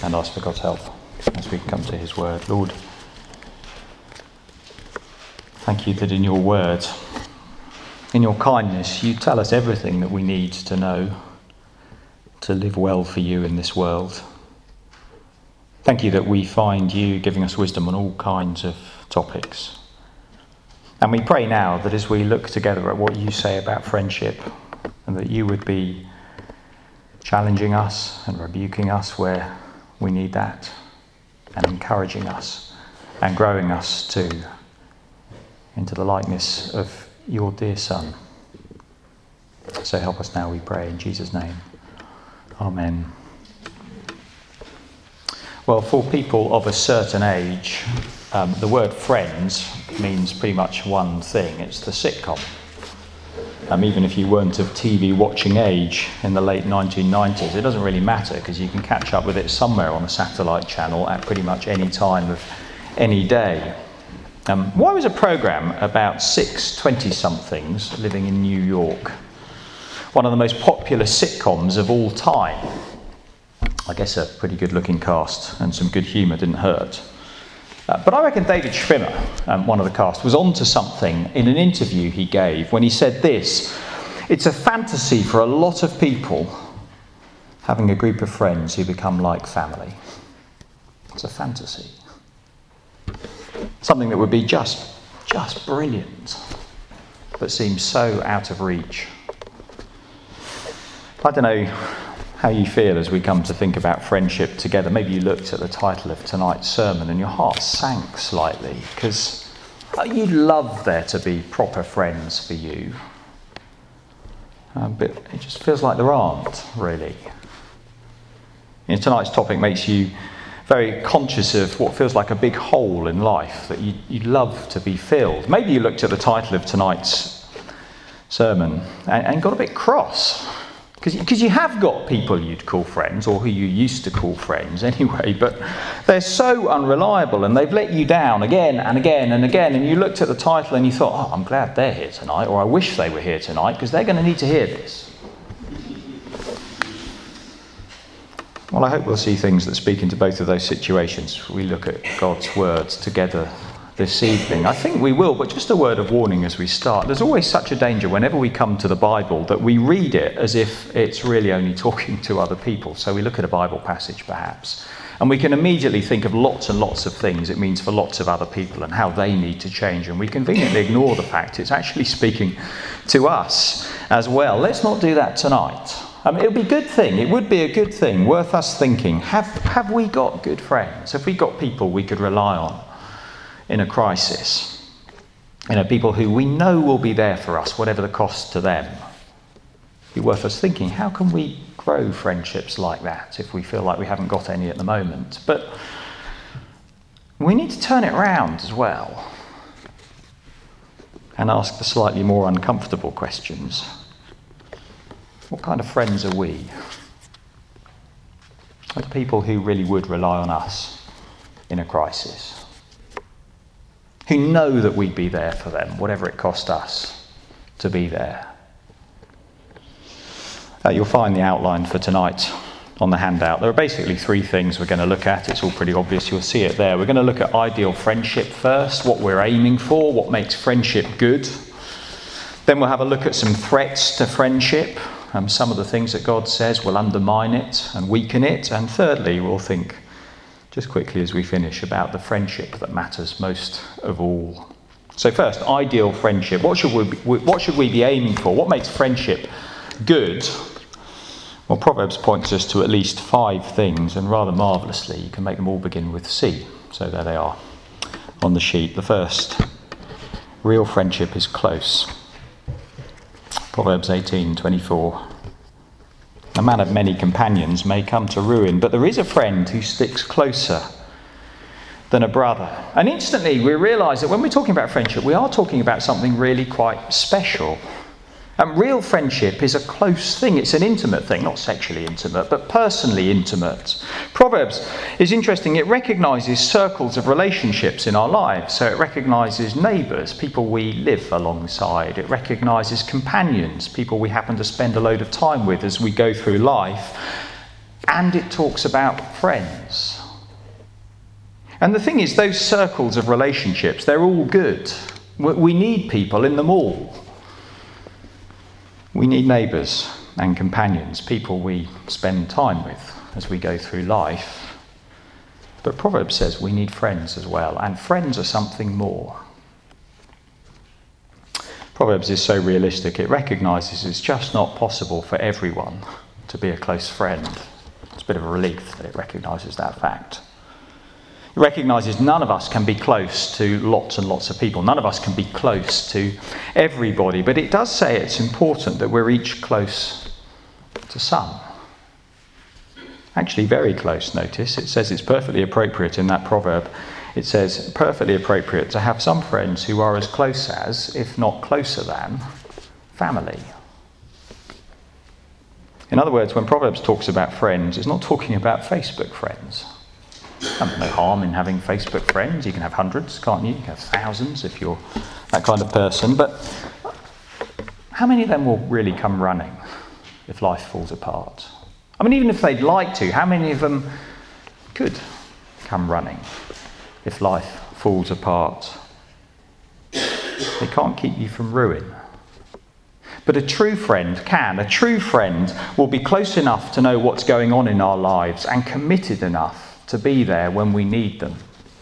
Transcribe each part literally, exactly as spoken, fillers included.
and ask for God's help as we come to his word. Lord, thank you that in your word, in your kindness, you tell us everything that we need to know to live well for you in this world. Thank you that we find you giving us wisdom on all kinds of topics. And we pray now that as we look together at what you say about friendship, and that you would be challenging us and rebuking us where we need that, and encouraging us and growing us too into the likeness of your dear Son. So help us now, we pray, in Jesus' name. Amen. Well, for people of a certain age, um, the word friends means pretty much one thing. It's the sitcom. Um, even if you weren't of T V watching age in the late nineteen nineties, it doesn't really matter because you can catch up with it somewhere on a satellite channel at pretty much any time of any day. Um, why was a programme about six twenty-somethings living in New York one of the most popular sitcoms of all time? I guess a pretty good-looking cast and some good humour didn't hurt. Uh, but I reckon David Schwimmer, um, one of the cast, was onto something in an interview he gave when he said this: "It's a fantasy for a lot of people having a group of friends who become like family." It's a fantasy. Something that would be just, just brilliant, but seems so out of reach. I don't know how you feel as we come to think about friendship together. Maybe you looked at the title of tonight's sermon and your heart sank slightly, because you'd love there to be proper friends for you. Um, but it just feels like there aren't, really. You know, tonight's topic makes you very conscious of what feels like a big hole in life that you'd, you'd love to be filled. Maybe you looked at the title of tonight's sermon and, and got a bit cross. Because you have got people you'd call friends, or who you used to call friends anyway, but they're so unreliable and they've let you down again and again and again. And you looked at the title and you thought, oh, I'm glad they're here tonight, or I wish they were here tonight, because they're going to need to hear this. Well, I hope we'll see things that speak into both of those situations. We look at God's words together this evening. I think we will, but just a word of warning as we start. There's always such a danger whenever we come to the Bible that we read it as if it's really only talking to other people. So we look at a Bible passage perhaps, and we can immediately think of lots and lots of things it means for lots of other people and how they need to change, and we conveniently ignore the fact it's actually speaking to us as well. Let's not do that tonight. Um, it would be a good thing, it would be a good thing, worth us thinking. Have, have we got good friends? Have we got people we could rely on in a crisis? You know, people who we know will be there for us, whatever the cost to them. It'd be worth us thinking, how can we grow friendships like that if we feel like we haven't got any at the moment? But we need to turn it around as well and ask the slightly more uncomfortable questions. What kind of friends are we? Are the people who really would rely on us in a crisis? Who know that we'd be there for them, whatever it cost us to be there. Uh, you'll find the outline for tonight on the handout. There are basically three things we're going to look at. It's all pretty obvious. You'll see it there. We're going to look at ideal friendship first, what we're aiming for, what makes friendship good. Then we'll have a look at some threats to friendship. Um, some of the things that God says will undermine it and weaken it. And thirdly, we'll think, just quickly as we finish, about the friendship that matters most of all. So first, ideal friendship. What should we be, what should we be aiming for? What makes friendship good? Well, Proverbs points us to at least five things, and rather marvellously, you can make them all begin with C. So there they are on the sheet. The first, real friendship is close. Proverbs eighteen twenty-four. A man of many companions may come to ruin, but there is a friend who sticks closer than a brother. And instantly we realise that when we're talking about friendship, we are talking about something really quite special. And real friendship is a close thing. It's an intimate thing, not sexually intimate, but personally intimate. Proverbs is interesting. It recognises circles of relationships in our lives. So it recognises neighbours, people we live alongside. It recognises companions, people we happen to spend a load of time with as we go through life. and it talks about friends. And the thing is, those circles of relationships, they're all good. We need people in them all. We need neighbours and companions, people we spend time with as we go through life. But Proverbs says we need friends as well, and friends are something more. Proverbs is so realistic, it recognises it's just not possible for everyone to be a close friend. It's a bit of a relief that it recognises that fact. It recognises none of us can be close to lots and lots of people. None of us can be close to everybody. But it does say it's important that we're each close to some. Actually, very close, notice. It says it's perfectly appropriate in that proverb. It says perfectly appropriate to have some friends who are as close as, if not closer than, family. In other words, when Proverbs talks about friends, it's not talking about Facebook friends. There's no harm in having Facebook friends. You can have hundreds, can't you? You can have thousands if you're that kind of person. But how many of them will really come running if life falls apart? I mean, even if they'd like to, how many of them could come running if life falls apart? They can't keep you from ruin. But a true friend can. A true friend will be close enough to know what's going on in our lives and committed enough to be there when we need them.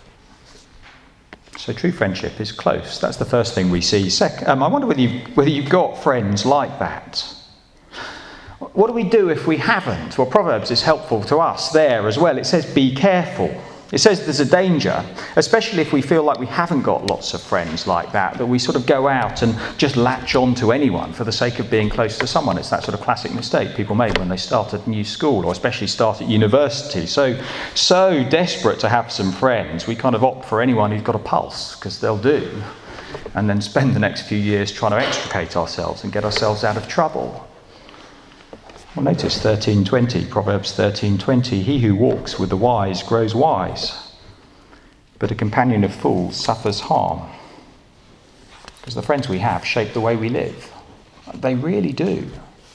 So true friendship is close. That's the first thing we see. Second, um, I wonder whether you've, whether you've got friends like that. What do we do if we haven't? Well, Proverbs is helpful to us there as well. It says, be careful. It says there's a danger, especially if we feel like we haven't got lots of friends like that, that we sort of go out and just latch on to anyone for the sake of being close to someone. It's that sort of classic mistake people make when they start at a new school, or especially start at university. So, so desperate to have some friends, we kind of opt for anyone who's got a pulse, because they'll do, and then spend the next few years trying to extricate ourselves and get ourselves out of trouble. Well, notice thirteen twenty, Proverbs thirteen twenty, he who walks with the wise grows wise, but a companion of fools suffers harm. Because the friends we have shape the way we live. They really do.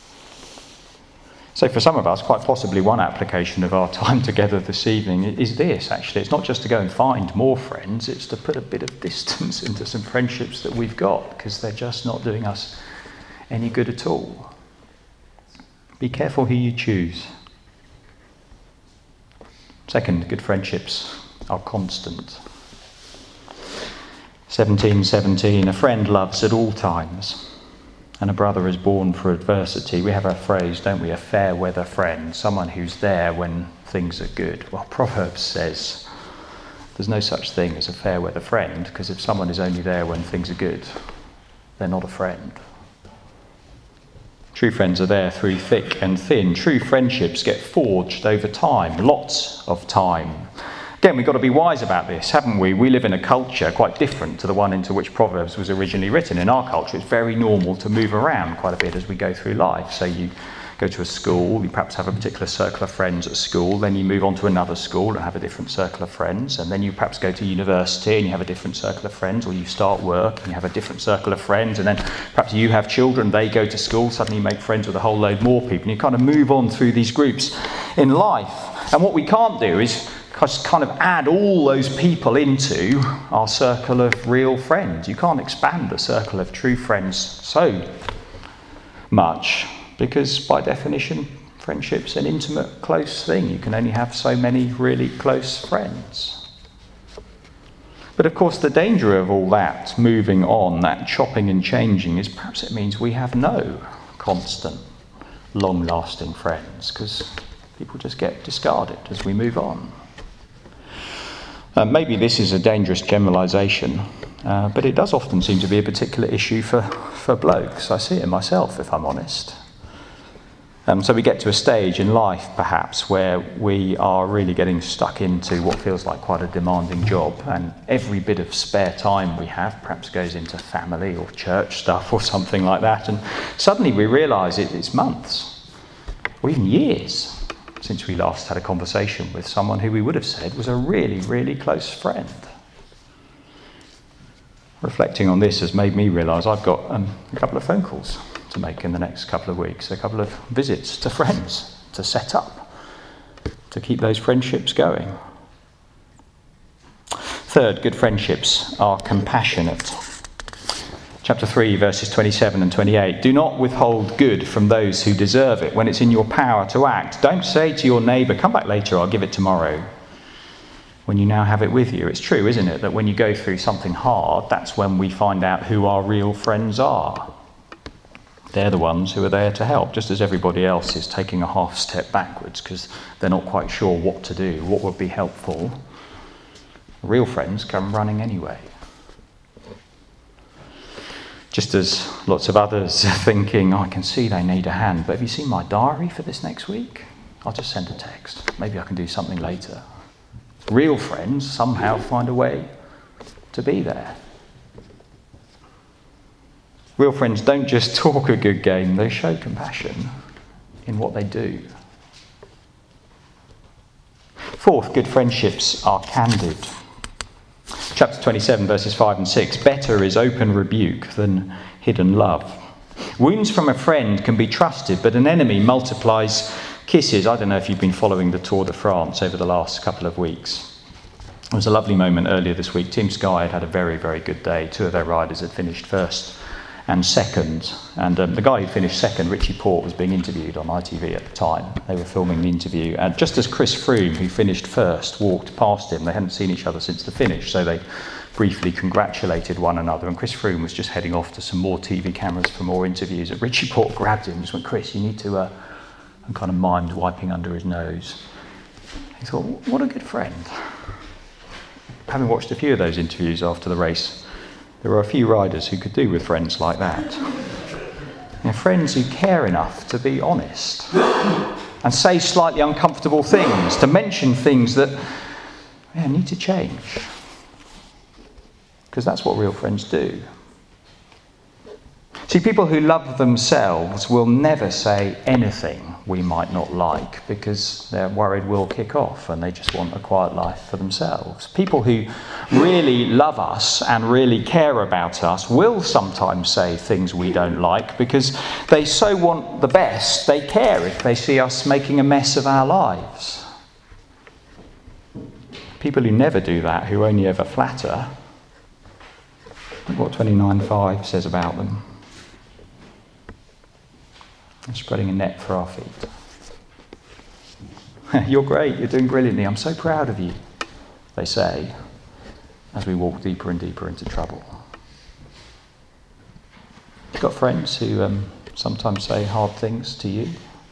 So for some of us, quite possibly one application of our time together this evening is this, actually. It's not just to go and find more friends, it's to put a bit of distance into some friendships that we've got, because they're just not doing us any good at all. Be careful who you choose. Second, good friendships are constant. seventeen seventeen, a friend loves at all times, and a brother is born for adversity. We have a phrase, don't we? A fair weather friend, someone who's there when things are good. Well, Proverbs says there's no such thing as a fair weather friend, because if someone is only there when things are good, they're not a friend. True friends are there through thick and thin. True friendships get forged over time, lots of time. Again, we've got to be wise about this, haven't we? We live in a culture quite different to the one into which Proverbs was originally written. In our culture, it's very normal to move around quite a bit as we go through life. So you go to a school, you perhaps have a particular circle of friends at school, then you move on to another school and have a different circle of friends, and then you perhaps go to university and you have a different circle of friends, or you start work and you have a different circle of friends, and then perhaps you have children, they go to school, suddenly you make friends with a whole load more people, and you kind of move on through these groups in life. And what we can't do is just kind of add all those people into our circle of real friends. You can't expand the circle of true friends so much, because by definition, friendship's an intimate, close thing. You can only have so many really close friends. But of course, the danger of all that moving on, that chopping and changing, is perhaps it means we have no constant, long-lasting friends, because people just get discarded as we move on. Uh, maybe this is a dangerous generalisation, uh, but it does often seem to be a particular issue for, for blokes. I see it myself, if I'm honest. Um, so we get to a stage in life, perhaps, where we are really getting stuck into what feels like quite a demanding job, and every bit of spare time we have perhaps goes into family or church stuff or something like that, and suddenly we realise it, it's months, or even years, since we last had a conversation with someone who we would have said was a really, really close friend. Reflecting on this has made me realise I've got um, a couple of phone calls to make in the next couple of weeks, a couple of visits to friends to set up to keep those friendships going. Third, good friendships are compassionate. Chapter three, verses twenty-seven and twenty-eight. Do not withhold good from those who deserve it when it's in your power to act. Don't say to your neighbour, come back later, I'll give it tomorrow, when you now have it with you. It's true, isn't it, that when you go through something hard, that's when we find out who our real friends are. They're the ones who are there to help, just as everybody else is taking a half step backwards because they're not quite sure what to do, what would be helpful. Real friends come running anyway. Just as lots of others are thinking, I can see they need a hand, but have you seen my diary for this next week? I'll just send a text. Maybe I can do something later. Real friends somehow find a way to be there. Real friends don't just talk a good game, they show compassion in what they do. Fourth, good friendships are candid. Chapter twenty-seven, verses five and six. Better is open rebuke than hidden love. Wounds from a friend can be trusted, but an enemy multiplies kisses. I don't know if you've been following the Tour de France over the last couple of weeks. There was a lovely moment earlier this week. Team Sky had had a very, very good day. Two of their riders had finished first and second. And um, the guy who finished second, Richie Porte, was being interviewed on I T V at the time. They were filming the interview. And just as Chris Froome, who finished first, walked past him, they hadn't seen each other since the finish, so they briefly congratulated one another. And Chris Froome was just heading off to some more T V cameras for more interviews. And Richie Porte grabbed him and just went, Chris, you need to... Uh, and kind of mimed wiping under his nose. He thought, what a good friend. Having watched a few of those interviews after the race, there were a few riders who could do with friends like that. You know, friends who care enough to be honest and say slightly uncomfortable things, to mention things that yeah, need to change. Because that's what real friends do. See, people who love themselves will never say anything we might not like because they're worried we'll kick off and they just want a quiet life for themselves. People who really love us and really care about us will sometimes say things we don't like because they so want the best, they care if they see us making a mess of our lives. People who never do that, who only ever flatter, look what twenty-nine five says about them. Spreading a net for our feet. You're great, you're doing brilliantly, I'm so proud of you, they say, as we walk deeper and deeper into trouble. You've got friends who um, sometimes say hard things to you?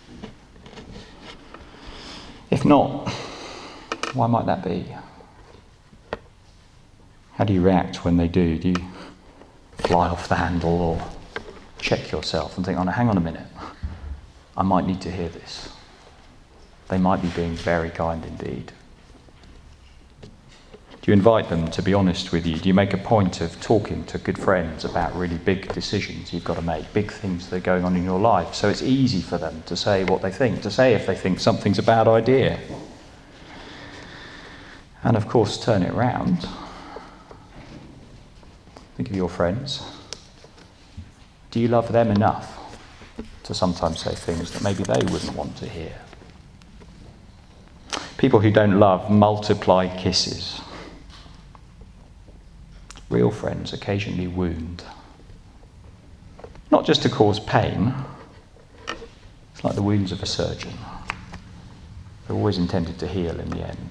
If not, why might that be? How do you react when they do? Do you fly off the handle or check yourself and think, oh no, hang on a minute, I might need to hear this. They might be being very kind indeed. Do you invite them to be honest with you? Do you make a point of talking to good friends about really big decisions you've got to make, big things that are going on in your life, so it's easy for them to say what they think, to say if they think something's a bad idea? And of course, turn it round. Think of your friends. Do you love them enough to sometimes say things that maybe they wouldn't want to hear? People who don't love multiply kisses. Real friends occasionally wound. Not just to cause pain. It's like the wounds of a surgeon. They're always intended to heal in the end.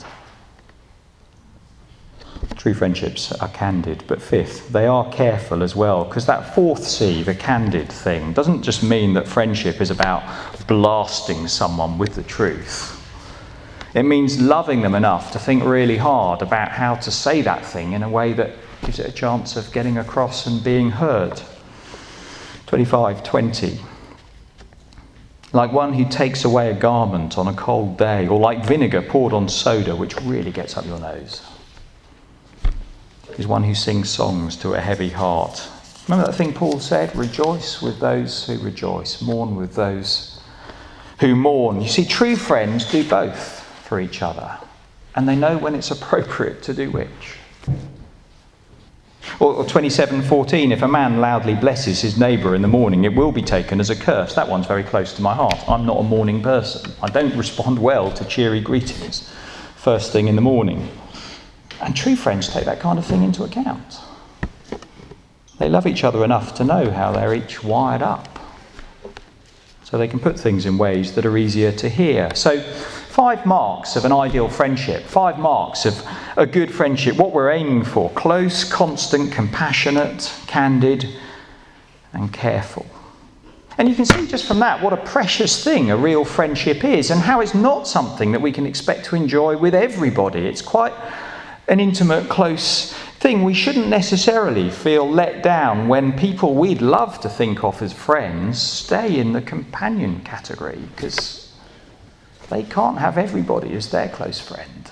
True friendships are candid, but fifth, they are careful as well, because that fourth C, the candid thing, doesn't just mean that friendship is about blasting someone with the truth. It means loving them enough to think really hard about how to say that thing in a way that gives it a chance of getting across and being heard. twenty-five twenty. Like one who takes away a garment on a cold day, or like vinegar poured on soda, which really gets up your nose. Is one who sings songs to a heavy heart. Remember that thing Paul said? Rejoice with those who rejoice, mourn with those who mourn. You see, true friends do both for each other, and they know when it's appropriate to do which. Or, or twenty-seven fourteen, if a man loudly blesses his neighbour in the morning, it will be taken as a curse. That one's very close to my heart. I'm not a morning person. I don't respond well to cheery greetings first thing in the morning. And true friends take that kind of thing into account. They love each other enough to know how they're each wired up, so they can put things in ways that are easier to hear. So, five marks of an ideal friendship, five marks of a good friendship, what we're aiming for: close, constant, compassionate, candid, and careful. And you can see just from that what a precious thing a real friendship is, and how it's not something that we can expect to enjoy with everybody. It's quite an intimate, close thing. We shouldn't necessarily feel let down when people we'd love to think of as friends stay in the companion category, because they can't have everybody as their close friend.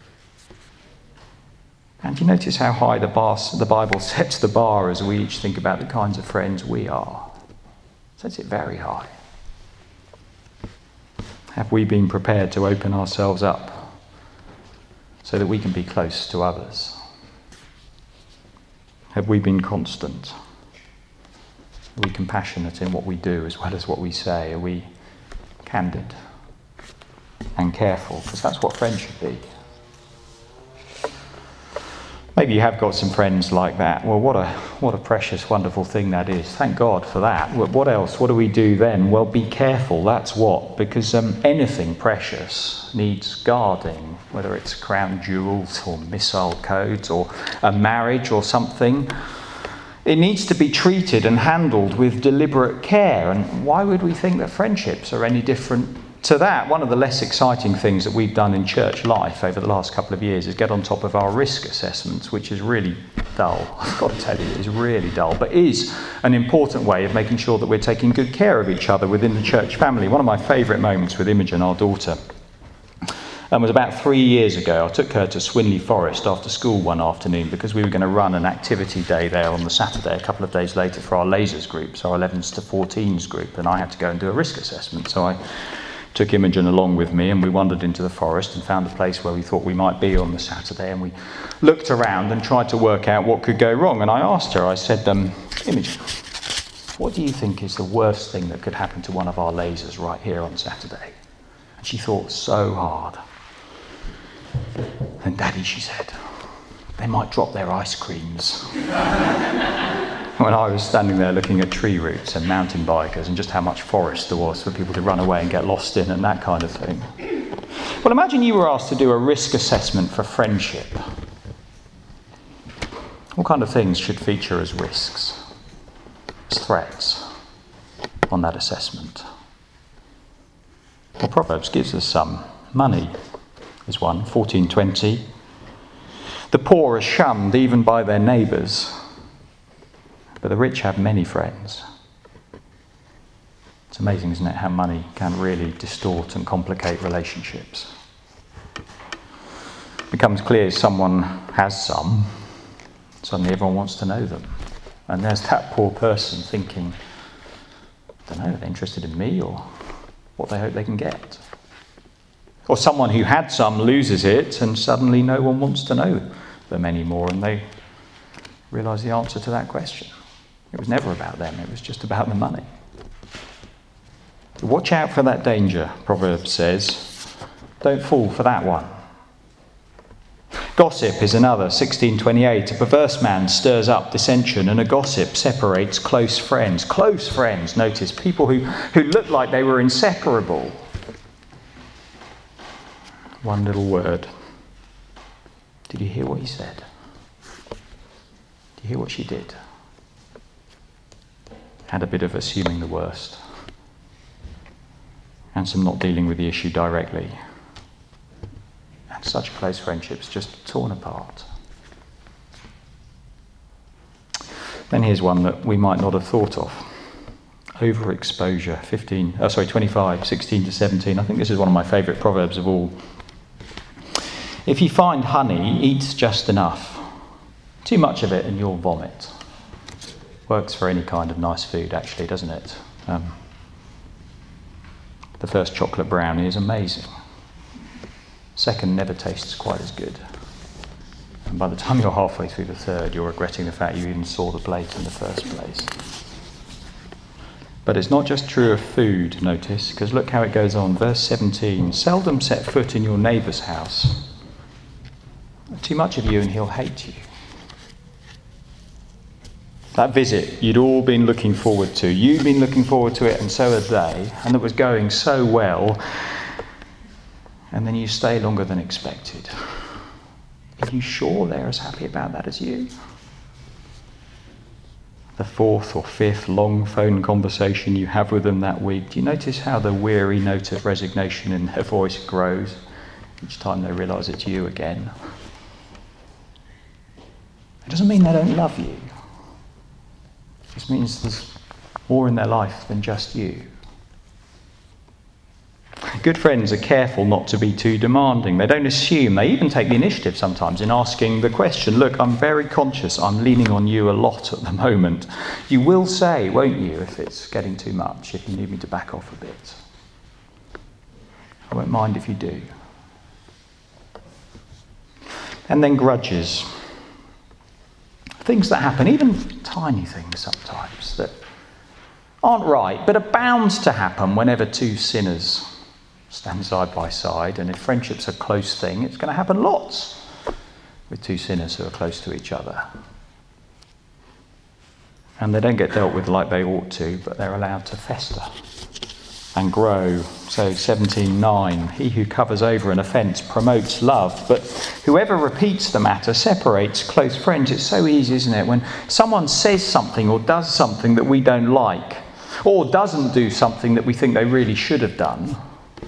And you notice how high the, bar, the Bible sets the bar as we each think about the kinds of friends we are. It sets it very high. Have we been prepared to open ourselves up so that we can be close to others? Have we been constant? Are we compassionate in what we do as well as what we say? Are we candid and careful? Because that's what friends should be. Maybe you have got some friends like that. Well, what a what a precious, wonderful thing that is. Thank God for that. What else? What do we do then? Well, be careful. That's what. Because um, anything precious needs guarding, whether it's crown jewels or missile codes or a marriage or something. It needs to be treated and handled with deliberate care. And why would we think that friendships are any different to that? One of the less exciting things that we've done in church life over the last couple of years is get on top of our risk assessments, which is really dull. I've got to tell you, it's really dull, but is an important way of making sure that we're taking good care of each other within the church family. One of my favourite moments with Imogen, our daughter, um, was about three years ago. I took her to Swinley Forest after school one afternoon because we were going to run an activity day there on the Saturday, a couple of days later, for our lasers group, so our elevens to fourteens group, and I had to go and do a risk assessment. So I took Imogen along with me, and we wandered into the forest and found a place where we thought we might be on the Saturday, and we looked around and tried to work out what could go wrong. And I asked her, I said, um, Imogen, what do you think is the worst thing that could happen to one of our lasers right here on Saturday? And she thought so hard. And Daddy, she said, they might drop their ice creams. When I was standing there looking at tree roots and mountain bikers and just how much forest there was for people to run away and get lost in and that kind of thing. Well, imagine you were asked to do a risk assessment for friendship. What kind of things should feature as risks, as threats on that assessment? Well, Proverbs gives us some. Money is one, fourteen twenty. The poor are shunned even by their neighbours, but the rich have many friends. It's amazing, isn't it, how money can really distort and complicate relationships. It becomes clear someone has some, suddenly everyone wants to know them. And there's that poor person thinking, I don't know, are they interested in me or what they hope they can get? Or someone who had some loses it and suddenly no one wants to know them anymore, and they realise the answer to that question. It was never about them, it was just about the money. Watch out for that danger, Proverbs says. Don't fall for that one. Gossip is another, sixteen twenty-eight. A perverse man stirs up dissension, and a gossip separates close friends. Close friends, notice, people who, who looked like they were inseparable. One little word. Did you hear what he said? Did you hear what she did? Had a bit of assuming the worst, and some not dealing with the issue directly. And such close friendships just torn apart. Then here's one that we might not have thought of. Overexposure, fifteen, oh sorry, twenty-five, sixteen to seventeen. I think this is one of my favourite proverbs of all. If you find honey, eat just enough. Too much of it and you'll vomit. Works for any kind of nice food, actually, doesn't it? Um, the first chocolate brownie is amazing. Second never tastes quite as good. And by the time you're halfway through the third, you're regretting the fact you even saw the plate in the first place. But it's not just true of food, notice, because look how it goes on. Verse seventeen, seldom set foot in your neighbour's house. Too much of you and he'll hate you. That visit you'd all been looking forward to. You'd been looking forward to it and so had they. And it was going so well. And then you stay longer than expected. Are you sure they're as happy about that as you? The fourth or fifth long phone conversation you have with them that week, do you notice how the weary note of resignation in their voice grows each time they realise it's you again? It doesn't mean they don't love you. It just means there's more in their life than just you. Good friends are careful not to be too demanding. They don't assume. They even take the initiative sometimes in asking the question, look, I'm very conscious I'm leaning on you a lot at the moment. You will say, won't you, if it's getting too much, if you need me to back off a bit. I won't mind if you do. And then grudges. Things that happen, even tiny things sometimes, that aren't right, but are bound to happen whenever two sinners stand side by side. And if friendship's a close thing, it's going to happen lots with two sinners who are close to each other. And they don't get dealt with like they ought to, but they're allowed to fester and grow. So seventeen nine, he who covers over an offence promotes love, but whoever repeats the matter separates close friends. It's so easy, isn't it, when someone says something or does something that we don't like, or doesn't do something that we think they really should have done,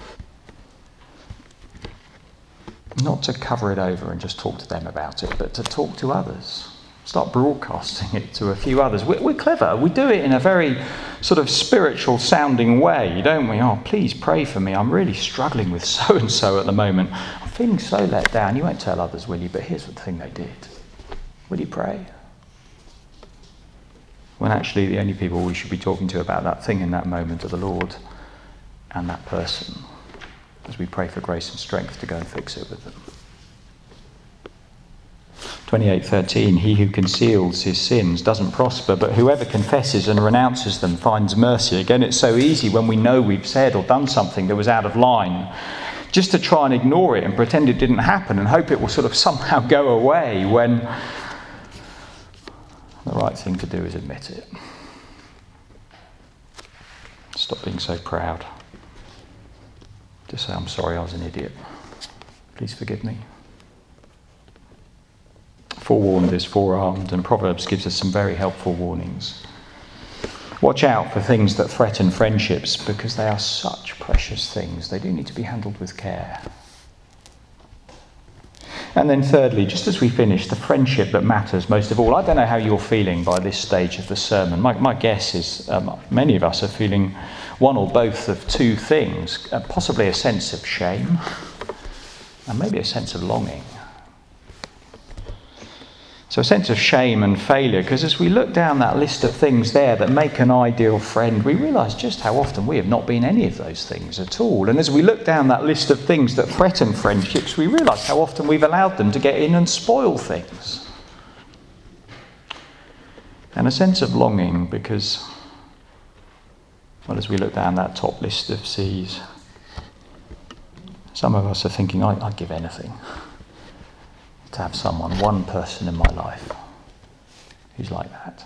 not to cover it over and just talk to them about it, but to talk to others. Start broadcasting it to a few others. We're, we're clever. We do it in a very sort of spiritual sounding way, don't we? Oh, please pray for me. I'm really struggling with so-and-so at the moment. I'm feeling so let down. You won't tell others, will you? But here's the thing they did. Will you pray? When actually the only people we should be talking to about that thing in that moment are the Lord and that person, as we pray for grace and strength to go and fix it with them. twenty-eight thirteen, he who conceals his sins doesn't prosper, but whoever confesses and renounces them finds mercy. Again, it's so easy when we know we've said or done something that was out of line, just to try and ignore it and pretend it didn't happen and hope it will sort of somehow go away, when the right thing to do is admit it. Stop being so proud. Just say, I'm sorry, I was an idiot. Please forgive me. Forewarned is forearmed, and Proverbs gives us some very helpful warnings. Watch out for things that threaten friendships, because they are such precious things. They do need to be handled with care. And then thirdly, just as we finish, the friendship that matters most of all. I don't know how you're feeling by this stage of the sermon. My, my guess is um, many of us are feeling one or both of two things, uh, possibly a sense of shame and maybe a sense of longing. So a sense of shame and failure, because as we look down that list of things there that make an ideal friend, we realise just how often we have not been any of those things at all. And as we look down that list of things that threaten friendships, we realise how often we've allowed them to get in and spoil things. And a sense of longing, because, well, as we look down that top list of C's, some of us are thinking, I, I'd give anything to have someone, one person in my life who's like that.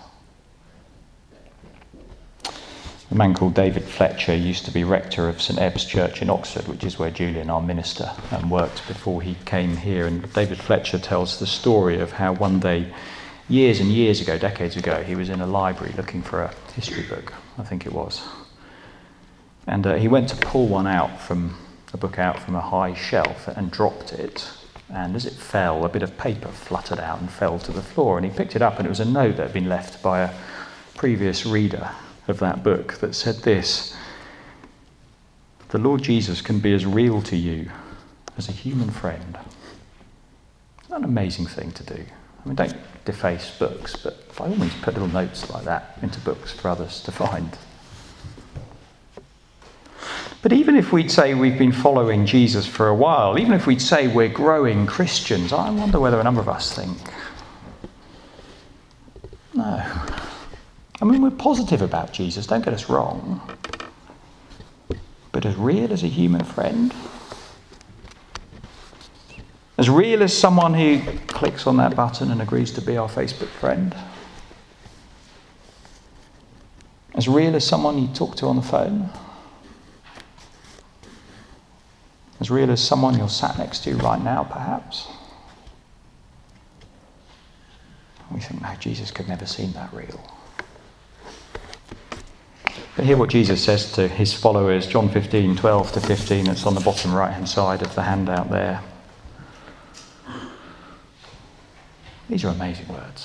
A man called David Fletcher used to be rector of St Ebb's Church in Oxford, which is where Julian, our minister, um, worked before he came here. And David Fletcher tells the story of how one day, years and years ago, decades ago, he was in a library looking for a history book, I think it was. And uh, he went to pull one out from, a book out from a high shelf and dropped it. And as it fell, a bit of paper fluttered out and fell to the floor. And he picked it up, and it was a note that had been left by a previous reader of that book that said this: the Lord Jesus can be as real to you as a human friend. It's an amazing thing to do. I mean, don't deface books, but by all means put little notes like that into books for others to find. But even if we'd say we've been following Jesus for a while, even if we'd say we're growing Christians, I wonder whether a number of us think, no. I mean, we're positive about Jesus, don't get us wrong. But as real as a human friend? As real as someone who clicks on that button and agrees to be our Facebook friend? As real as someone you talk to on the phone? As real as someone you're sat next to right now, perhaps? We think, no, Jesus could never seem that real. But hear what Jesus says to his followers, John fifteen, twelve to fifteen, it's on the bottom right-hand side of the handout there. These are amazing words.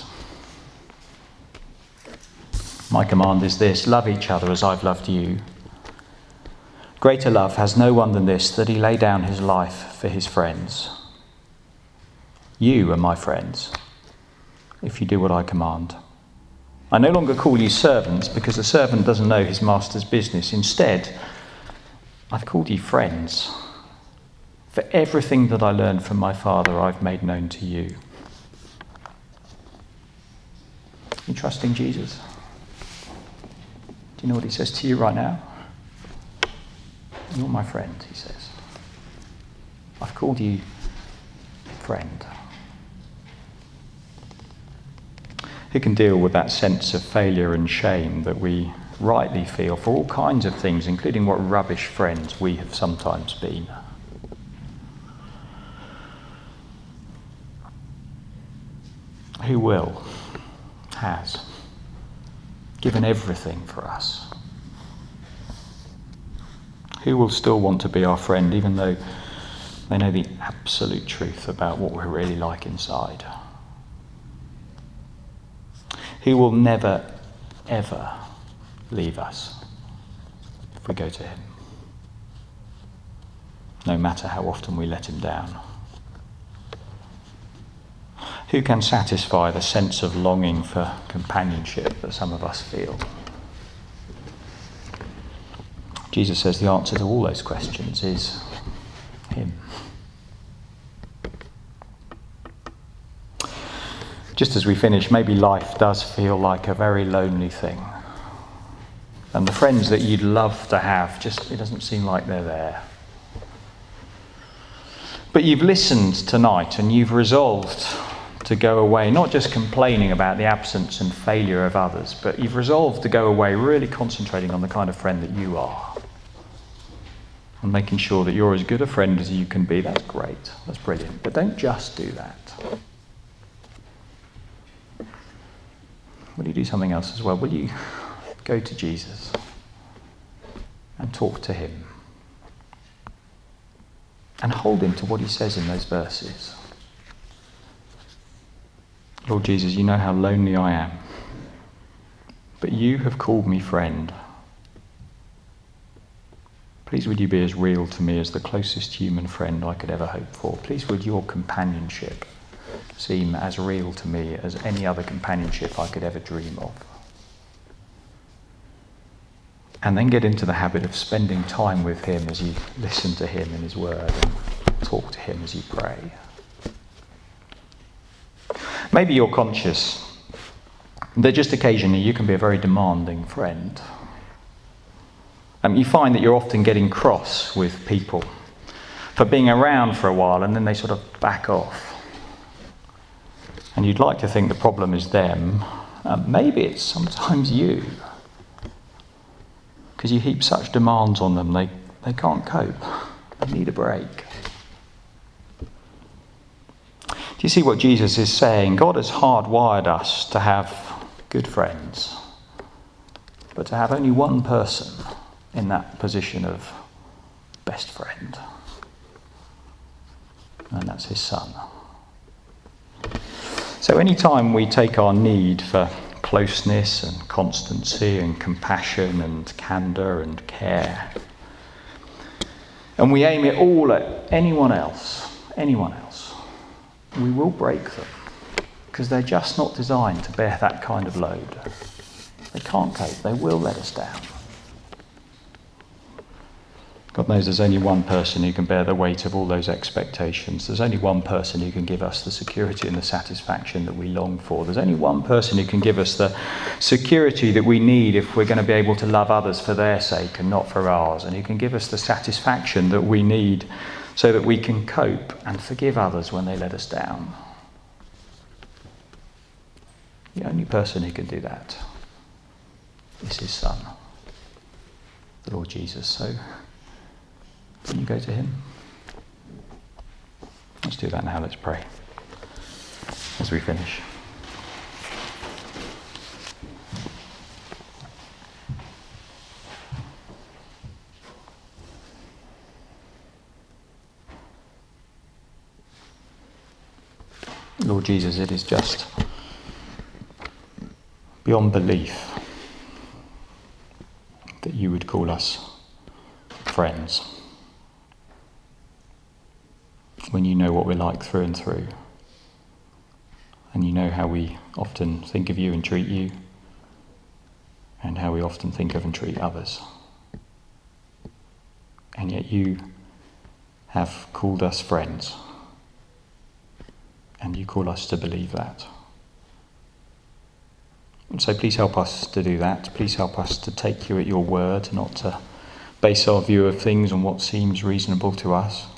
My command is this, love each other as I've loved you. Greater love has no one than this, that he lay down his life for his friends. You are my friends, if you do what I command. I no longer call you servants, because a servant doesn't know his master's business. Instead, I've called you friends. For everything that I learned from my Father, I've made known to you. You trusting Jesus? Do you know what he says to you right now? You're my friend, he says. I've called you friend. Who can deal with that sense of failure and shame that we rightly feel for all kinds of things, including what rubbish friends we have sometimes been? Who will, has, given everything for us? Who will still want to be our friend, even though they know the absolute truth about what we're really like inside? Who will never, ever leave us if we go to him, no matter how often we let him down? Who can satisfy the sense of longing for companionship that some of us feel? Jesus says the answer to all those questions is him. Just as we finish, maybe life does feel like a very lonely thing. And the friends that you'd love to have, just it doesn't seem like they're there. But you've listened tonight and you've resolved to go away, not just complaining about the absence and failure of others, but you've resolved to go away really concentrating on the kind of friend that you are. And making sure that you're as good a friend as you can be. That's great. That's brilliant. But don't just do that. Will you do something else as well? Will you go to Jesus and talk to him? And hold him to what he says in those verses. Lord Jesus, you know how lonely I am. But you have called me friend. Please would you be as real to me as the closest human friend I could ever hope for. Please would your companionship seem as real to me as any other companionship I could ever dream of. And then get into the habit of spending time with him as you listen to him in his word and talk to him as you pray. Maybe you're conscious that just occasionally you can be a very demanding friend. Um, you find that you're often getting cross with people for being around for a while and then they sort of back off. And you'd like to think the problem is them. Um, maybe it's sometimes you. Because you heap such demands on them, they, they can't cope. They need a break. Do you see what Jesus is saying? God has hardwired us to have good friends, but to have only one person in that position of best friend. And that's his son. So any time we take our need for closeness and constancy and compassion and candour and care, and we aim it all at anyone else, anyone else, we will break them, because they're just not designed to bear that kind of load. They can't cope, they will let us down. God knows there's only one person who can bear the weight of all those expectations. There's only one person who can give us the security and the satisfaction that we long for. There's only one person who can give us the security that we need if we're going to be able to love others for their sake and not for ours, and who can give us the satisfaction that we need so that we can cope and forgive others when they let us down. The only person who can do that is his Son, the Lord Jesus. So can you go to him? Let's do that now. Let's pray as we finish. Lord Jesus, it is just beyond belief that you would call us friends when you know what we're like through and through, and you know how we often think of you and treat you, and how we often think of and treat others. And yet you have called us friends, and you call us to believe that. And so please help us to do that. Please help us to take you at your word, not to base our view of things on what seems reasonable to us.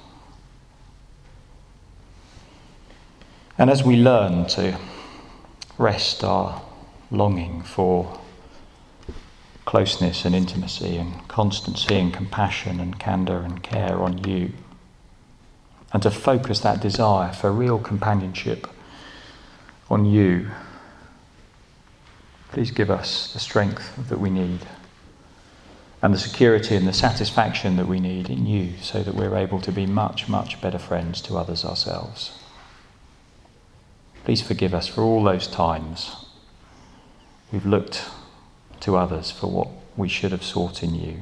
And as we learn to rest our longing for closeness and intimacy and constancy and compassion and candour and care on you, and to focus that desire for real companionship on you, please give us the strength that we need and the security and the satisfaction that we need in you, so that we're able to be much, much better friends to others ourselves. Please forgive us for all those times we've looked to others for what we should have sought in you.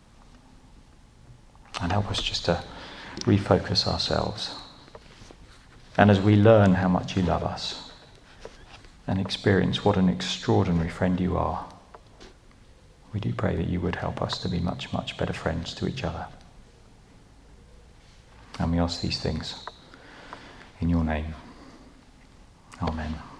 And help us just to refocus ourselves. And as we learn how much you love us and experience what an extraordinary friend you are, we do pray that you would help us to be much, much better friends to each other. And we ask these things in your name. Amen.